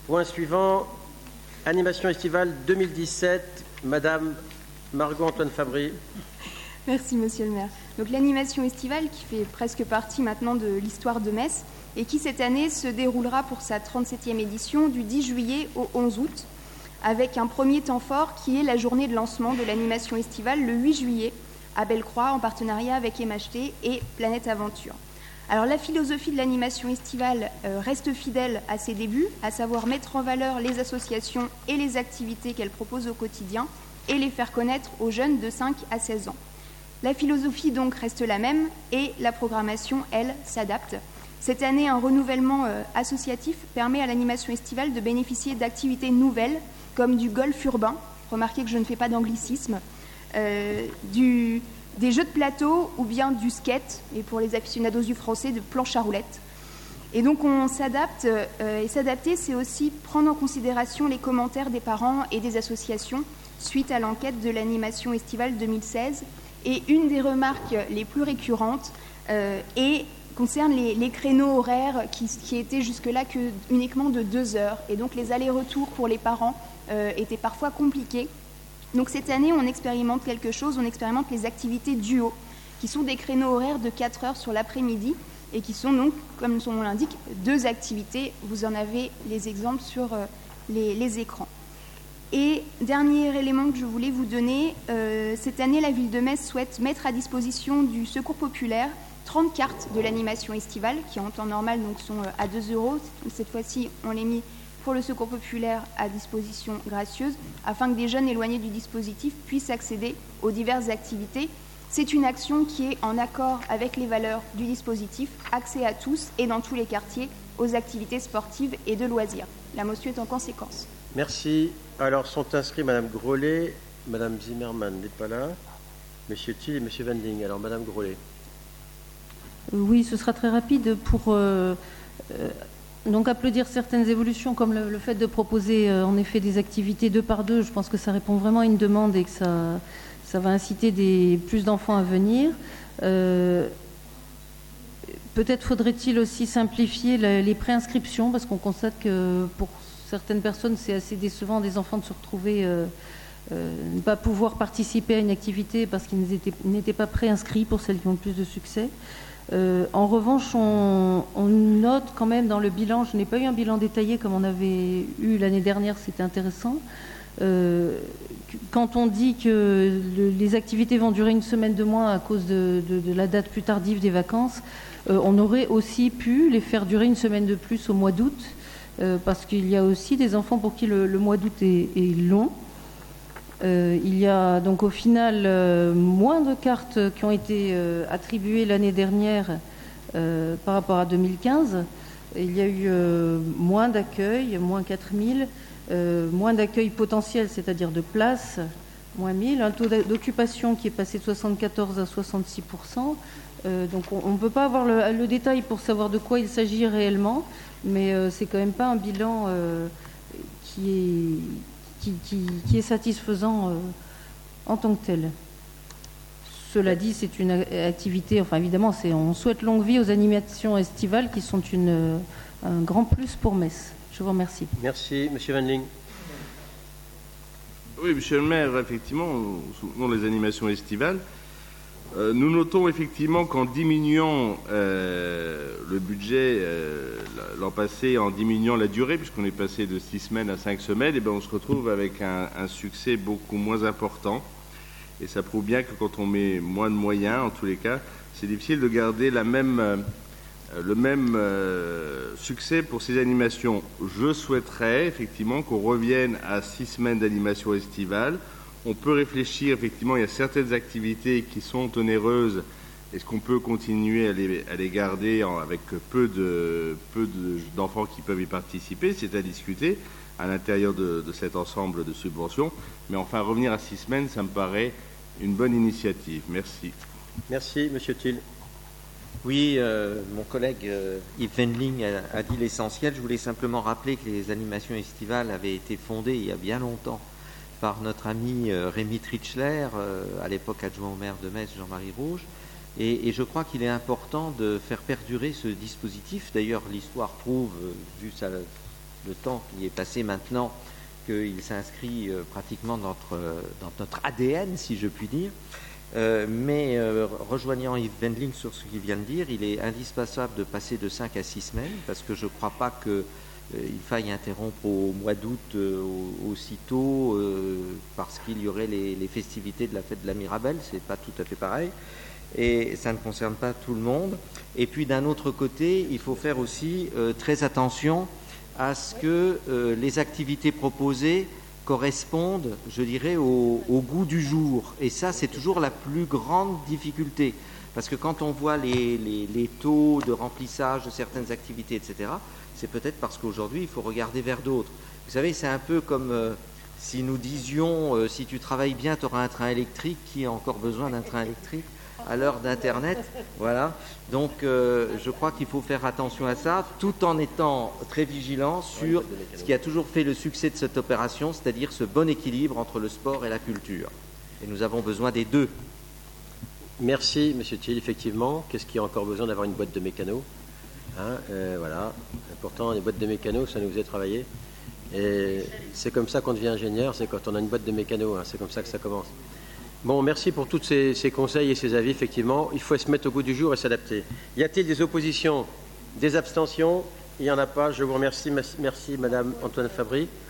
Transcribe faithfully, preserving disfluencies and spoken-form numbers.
Point suivant, animation estivale deux mille dix-sept, Madame Margot-Antoine Fabry. Merci, Monsieur le maire. Donc, l'animation estivale qui fait presque partie maintenant de l'histoire de Metz et qui, cette année, se déroulera pour sa trente-septième édition du dix juillet au onze août, avec un premier temps fort qui est la journée de lancement de l'animation estivale le huit juillet à Bellecroix, en partenariat avec M H T et Planète Aventure. Alors, la philosophie de l'animation estivale euh, reste fidèle à ses débuts, à savoir mettre en valeur les associations et les activités qu'elle propose au quotidien et les faire connaître aux jeunes de cinq à seize ans. La philosophie donc reste la même et la programmation, elle, s'adapte. Cette année, un renouvellement euh, associatif permet à l'animation estivale de bénéficier d'activités nouvelles comme du golf urbain, remarquez que je ne fais pas d'anglicisme, euh, du... des jeux de plateau ou bien du skate, et pour les aficionados du français, de planche à roulettes. Et donc on s'adapte, euh, et s'adapter, c'est aussi prendre en considération les commentaires des parents et des associations suite à l'enquête de l'animation estivale deux mille seize. Et une des remarques les plus récurrentes euh, est, concerne les, les créneaux horaires qui, qui étaient jusque-là que uniquement de deux heures. Et donc les allers-retours pour les parents euh, étaient parfois compliqués. Donc cette année, on expérimente quelque chose, on expérimente les activités duo, qui sont des créneaux horaires de quatre heures sur l'après-midi et qui sont donc, comme son nom l'indique, deux activités. Vous en avez les exemples sur euh, les, les écrans. Et dernier élément que je voulais vous donner, euh, cette année, la ville de Metz souhaite mettre à disposition du Secours populaire trente cartes de l'animation estivale, qui en temps normal donc, sont à deux euros. Cette fois-ci, on les mis pour le Secours populaire à disposition gracieuse, afin que des jeunes éloignés du dispositif puissent accéder aux diverses activités. C'est une action qui est en accord avec les valeurs du dispositif, accès à tous et dans tous les quartiers aux activités sportives et de loisirs. La motion est en conséquence. Merci. Alors sont inscrits Madame Grollet, Madame Zimmermann n'est pas là, Monsieur Thiel et Monsieur Wendling. Alors Madame Grollet. Oui, ce sera très rapide pour euh, euh, donc applaudir certaines évolutions comme le, le fait de proposer euh, en effet des activités deux par deux. Je pense que ça répond vraiment à une demande et que ça, ça va inciter des, plus d'enfants à venir. Euh, peut-être faudrait-il aussi simplifier les, les préinscriptions parce qu'on constate que pour certaines personnes, c'est assez décevant des enfants de se retrouver, euh, euh, ne pas pouvoir participer à une activité parce qu'ils n'étaient, n'étaient pas préinscrits pour celles qui ont le plus de succès. Euh, en revanche, on, on note quand même dans le bilan, je n'ai pas eu un bilan détaillé comme on avait eu l'année dernière, c'était intéressant. Euh, quand on dit que le, les activités vont durer une semaine de moins à cause de, de, de la date plus tardive des vacances, euh, on aurait aussi pu les faire durer une semaine de plus au mois d'août. Euh, parce qu'il y a aussi des enfants pour qui le, le mois d'août est, est long. Euh, il y a donc au final euh, moins de cartes qui ont été euh, attribuées l'année dernière euh, par rapport à deux mille quinze. Il y a eu euh, moins d'accueil, moins quatre mille, euh, moins d'accueil potentiel, c'est-à-dire de places, moins mille, un taux d'occupation qui est passé de soixante-quatorze à soixante-six pour cent. Euh, donc on ne peut pas avoir le, le détail pour savoir de quoi il s'agit réellement, mais euh, c'est quand même pas un bilan euh, qui, est, qui, qui, qui est satisfaisant euh, en tant que tel. Cela dit, c'est une activité, enfin évidemment, c'est, on souhaite longue vie aux animations estivales qui sont une, un grand plus pour Metz. Je vous remercie. Merci. Monsieur Wendling. Oui, monsieur le maire, effectivement, nous soutenons les animations estivales. Euh, nous notons effectivement qu'en diminuant euh, le budget euh, l'an passé, en diminuant la durée, puisqu'on est passé de six semaines à cinq semaines, et bien on se retrouve avec un, un succès beaucoup moins important. Et ça prouve bien que quand on met moins de moyens, en tous les cas, c'est difficile de garder la même, euh, le même euh, succès pour ces animations. Je souhaiterais effectivement qu'on revienne à six semaines d'animation estivale. On peut réfléchir, effectivement, il y a certaines activités qui sont onéreuses. Est-ce qu'on peut continuer à les, à les garder en, avec peu, de, peu de, d'enfants qui peuvent y participer? C'est à discuter à l'intérieur de, de cet ensemble de subventions. Mais enfin, revenir à six semaines, ça me paraît une bonne initiative. Merci. Merci, Monsieur Thiel. Oui, euh, mon collègue euh, Yves Wendling a, a dit l'essentiel. Je voulais simplement rappeler que les animations estivales avaient été fondées il y a bien longtemps par notre ami euh, Rémi Tritschler, euh, à l'époque adjoint au maire de Metz, Jean-Marie Rouge. Et, et je crois qu'il est important de faire perdurer ce dispositif. D'ailleurs, l'histoire prouve, euh, vu sa le temps qui est passé maintenant qu'il s'inscrit euh, pratiquement dans notre, euh, dans notre A D N, si je puis dire. Euh, mais euh, rejoignant Yves Wendling sur ce qu'il vient de dire, il est indispensable de passer de cinq à six semaines, parce que je ne crois pas qu'il euh, faille interrompre au mois d'août euh, aussitôt, euh, parce qu'il y aurait les, les festivités de la fête de la Mirabelle, c'est pas tout à fait pareil, et ça ne concerne pas tout le monde. Et puis d'un autre côté, il faut faire aussi euh, très attention à ce que euh, les activités proposées correspondent, je dirais, au, au goût du jour. Et ça, c'est toujours la plus grande difficulté. Parce que quand on voit les, les, les taux de remplissage de certaines activités, et cetera, c'est peut-être parce qu'aujourd'hui, il faut regarder vers d'autres. Vous savez, c'est un peu comme euh, si nous disions, euh, si tu travailles bien, tu auras un train électrique. Qui a encore besoin d'un train électrique à l'heure d'Internet? Voilà. Donc, euh, je crois qu'il faut faire attention à ça, tout en étant très vigilant sur ce qui a toujours fait le succès de cette opération, c'est-à-dire ce bon équilibre entre le sport et la culture. Et nous avons besoin des deux. Merci, Monsieur Thiel. Effectivement, qu'est-ce qui a encore besoin d'avoir une boîte de mécano, hein, euh, voilà. Et pourtant, les boîtes de mécano, ça nous faisait travailler. Et c'est comme ça qu'on devient ingénieur, c'est quand on a une boîte de mécano, hein, c'est comme ça que ça commence. Bon, merci pour tous ces, ces conseils et ces avis. Effectivement, il faut se mettre au goût du jour et s'adapter. Y a-t-il des oppositions, des abstentions? Il n'y en a pas. Je vous remercie. Merci, Madame Antoine Fabry.